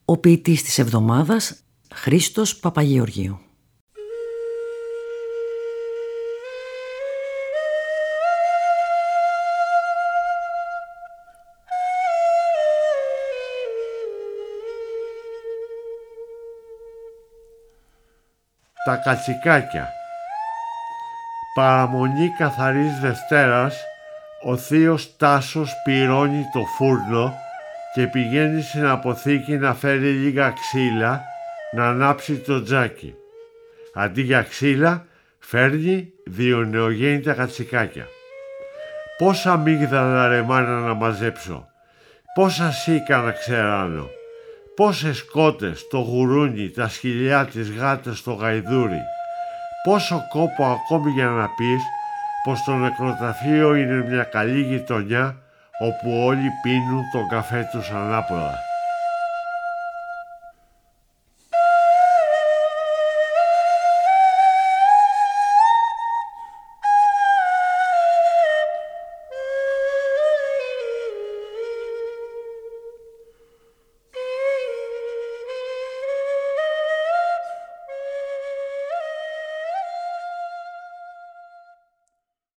Ο ποιητής της εβδομάδας, Χρήστος Παπαγεωργίου. Τα κατσικάκια. Παραμονή καθαρής Δευτέρας, ο θείος Τάσος πυρώνει το φούρνο και πηγαίνει στην αποθήκη να φέρει λίγα ξύλα να ανάψει το τζάκι. Αντί για ξύλα φέρνει 2 νεογέννητα κατσικάκια. Πόσα αμύγδαλα ρε μάνα να μαζέψω, πόσα σίκα να ξεράνω, πόσες κότες, το γουρούνι, τα σκυλιά, τις γάτες, το γαϊδούρι. Πόσο κόπο ακόμη για να πεις πως το νεκροταφείο είναι μια καλή γειτονιά όπου όλοι πίνουν τον καφέ τους ανάποδα.